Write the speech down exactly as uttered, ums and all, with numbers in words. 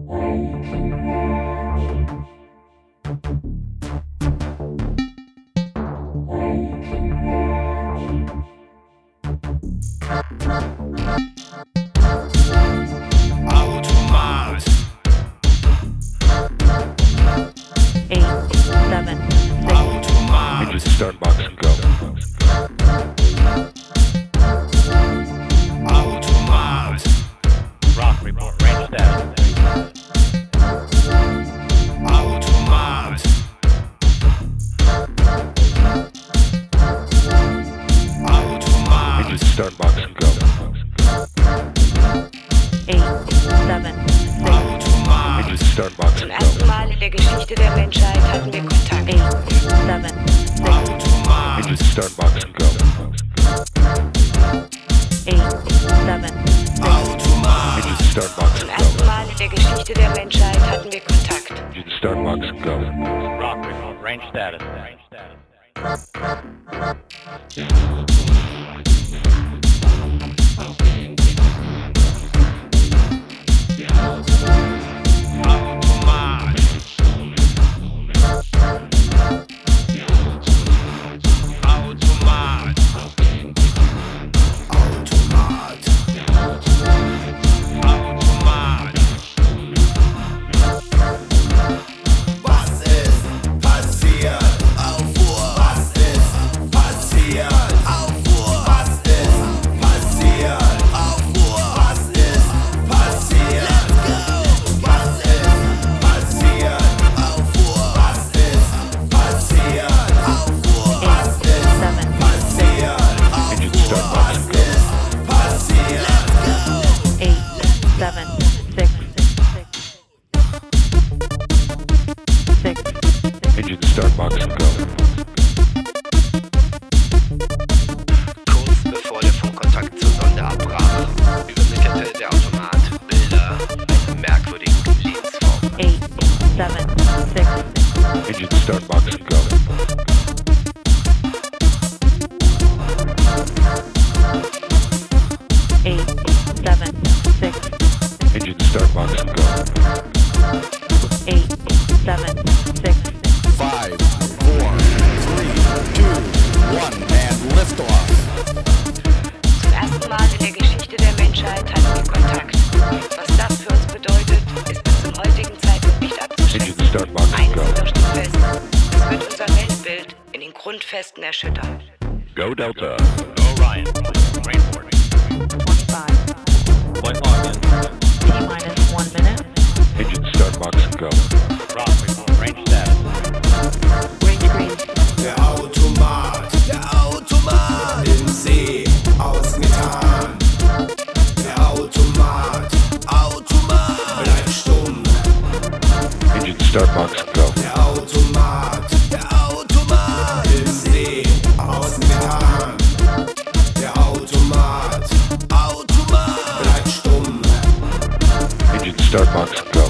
Automat. Eight, seven, six. Automat. Engine start box and go. Automat. Rock report range status. Automat. Automat. Engine start box and go. Eight, seven, six. Automat. Engine start box Zum and ersten go. Mal in der Geschichte der Menschheit hatten wir Kontakt. Eight, seven, six. Automat. Engine start box and go. Eight, seven, six. Automat. Engine start box Zum and ersten go. Mal in der Geschichte der Menschheit hatten wir Kontakt. Engine start box and go. Rock report range status. Range status. Automat. Automat. Automat. Automat. Was ist passiert? Aufruhr. Was ist passiert? Aufruhr. Was ist passiert? Aufruhr. Was ist passiert? Was ist passiert? Aufruhr. Was ist passiert? Aufruhr. Was ist Seven, passiert? Engine start box and go. Passiert. eight, seven, six. Six, Engine start box and go. Kurz bevor der Funkkontakt zur Sonde abbrach, übermittelte der Automat Bilder einer merkwürdigen Lebensform. eight, seven, six. Engine start box and go. Eight, seven, six. Engine start box and go. Eight, seven, six. Five, four, three, two, one, and liftoff. Zum ersten Mal in der Geschichte der Menschheit hatten wir Kontakt. Was das für uns bedeutet, ist bis zum heutigen Zeitpunkt nicht abzuschätzen. Engine start box and Eines go. jedoch steht fest: Es wird unser Weltbild in den Grundfesten erschüttern. Go Delta. Orion. Rainport. Twenty-five. Flight log in. T minus one minute. Engine start box and go. Rock report range status. Range green. Der Automat, der Automat im See aus Methan. Der Automat, Automat bleibt stumm. Engine start box and go. Der Automat, der Automat im See aus Methan. Der Automat, Automat bleibt stumm. Engine start box and go.